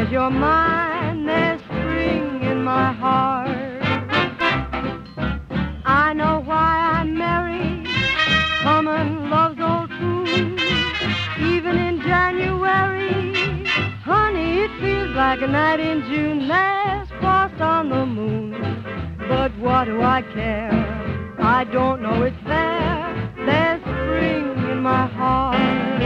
as you're mine, there's spring in my heart. I know why I'm merry, humming love's old tune. Even in January, honey, it feels like a night in June. There's frost on the moon, but what do I care? I don't know it's there. There's spring in my heart.